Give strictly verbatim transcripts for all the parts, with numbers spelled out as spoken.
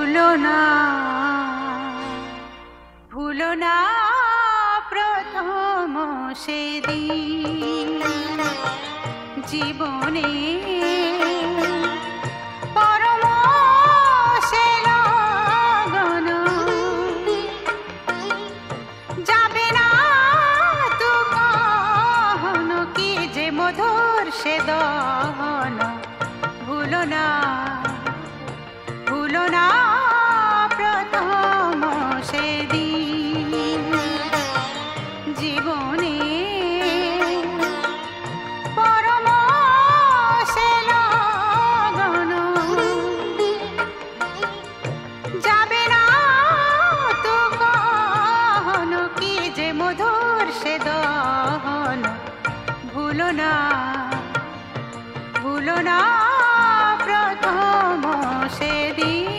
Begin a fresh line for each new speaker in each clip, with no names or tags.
ভুলো না ভুলো না প্রথম সেদিন জীবনে পরম সে লগন যাবে না তু কখনো কি যে মধুর সে দহন ভুলো না ভুলো না প্রথম সেদিন জীবনে পরম সে লগন যাবে না তু কখনো কি যে মধুর সে দহন ভুলো না ভুলো না প্রথম সেদিন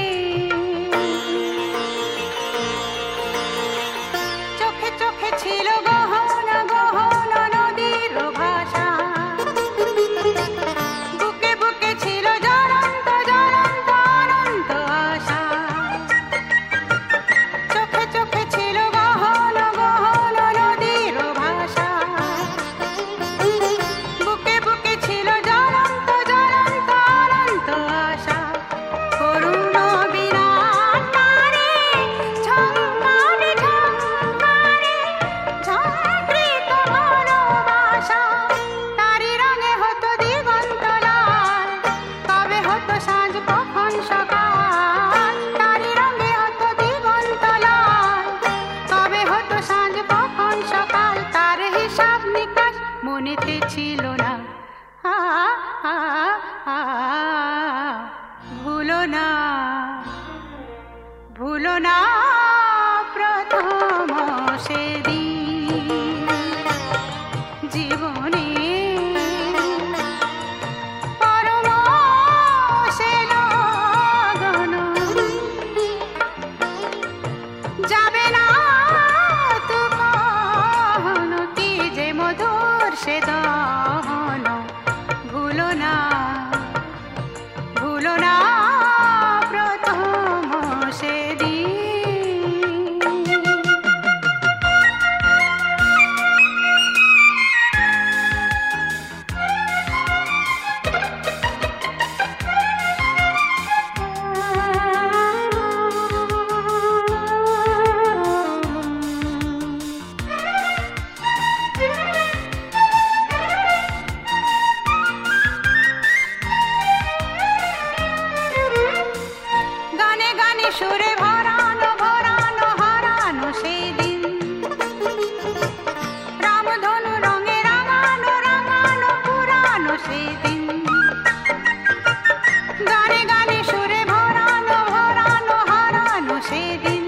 চোখে চোখে ছিল গহন গহন নদীর ভাষা বুকে বুকে ছিল জ্বলন্ত জ্বলন্ত অনন্ত আশা চোখে চোখে ছিল গহন গহন নদীর ভাষা বুকে বুকে ছিল জ্বলন্ত জ্বলন্ত অনন্ত আশা করুণ বিরাট তারে ঝংকারে ঝংকারে ঝংকৃত ভালোবাসা তারি রঙে হতো দিগন্ত লাল কবে হতো সাঁঝ কখন সকাল তারি রঙে হতো দিগন্ত লাল কবে হতো সাঁঝ কখন সকাল তার হিসাব নিকাশ মনেতে ছিল না আ আ আ ভুলো না ভুলো না প্রথম সেদিন জীবনে পরম সে লগন যাবে না তু কখনো কি যে মধুর সে দহন ভুলো না ভুলো না প্রথম সেদিন গানে গানে সুরে ভরানো ভরানো হারানো সেদিন রামধনু রঙে রাঙানো রাঙানো পুরানো সেদিন গানে গানে সুরে ভরানো ভরানো হারানো সেদিন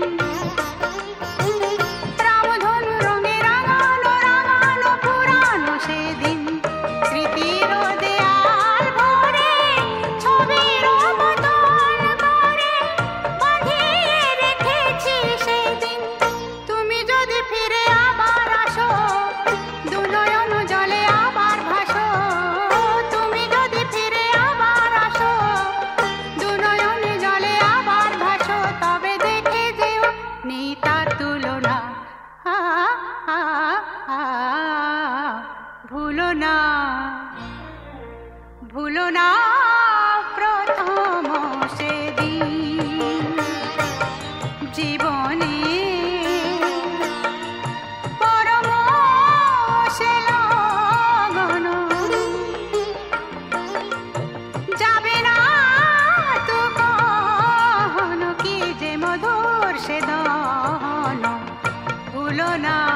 রামধনু রঙে রাঙানো রাঙানো পুরানো সেদিন স্মৃতির দেয়াল ভরে ছবির বদল করে বাঁধিয়ে রেখেছি সেদিন তুমি যদি ফিরে আবার আসো দু নয়ন জলে আবার ভাসো তুমি যদি ফিরে আবার আসো দু নয়ন জলে আবার ভাসো তবে দেখে যেও নেই তার তুলনা আ আ আ ভুলো না ভুলো না প্রথম সেদিন জীবনে পরম সে লগন যাবে না তু কখনো কি যে মধুর সে দহন ভুলো না